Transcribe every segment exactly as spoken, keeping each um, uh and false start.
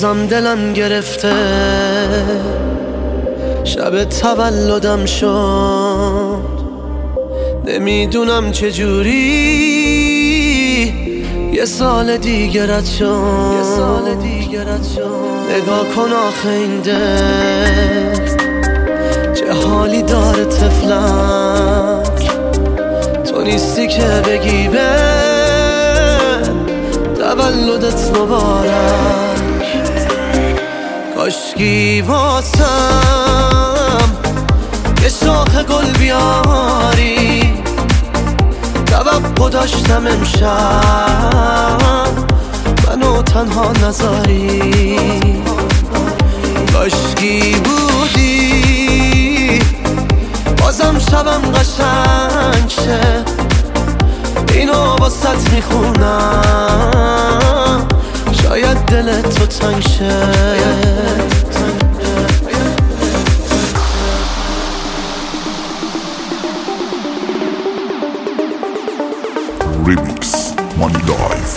بازم دلم گرفته، شب تولدم شد، نمیدونم چجوری یه سال دیگرت شد، یه سال دیگرت شد. نگاه کن آخه این دل چه حالی داره طفلک، تو نیستی که بگی به تولدت مبارک. کاشکی واسم یه شاخ گل بیاری، توقع داشتم امشب منو تنها نذاری. کاشکی بودی بازم شبم قشنگ شه، اینو واسط میخونم شاید دلت تو تنگ شه. Remix Money Life.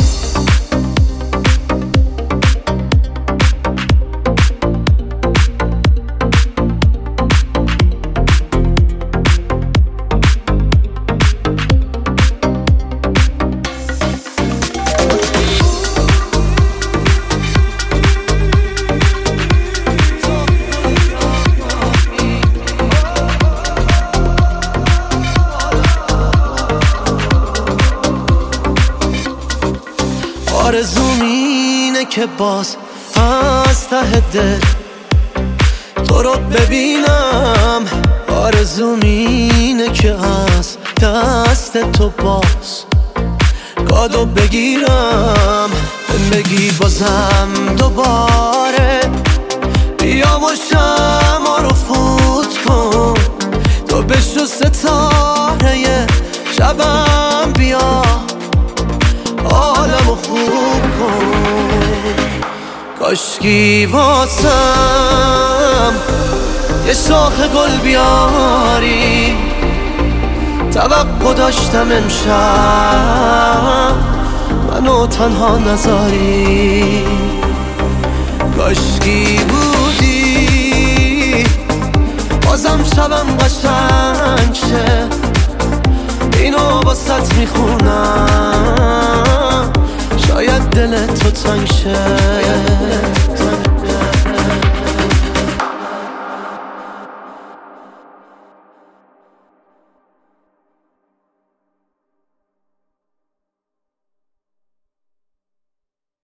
آرزوم اینه که باز از ته دل تو رو ببینم، آرزوم اینه که از دست تو باز کادو بگیرم، بگی بازم دوباره بیا و شمع رو فوت کن، تو بشو ستاره شبم بیا عالمو خوب کن. کاشکی واسم یه شاخ گل بیاری، توقع داشتم امشب منو تنها نذاری. کاشکی بودی بازم شبم قشنگ شه، اینو واسط میخونم شاید دلت تو تنگ شه.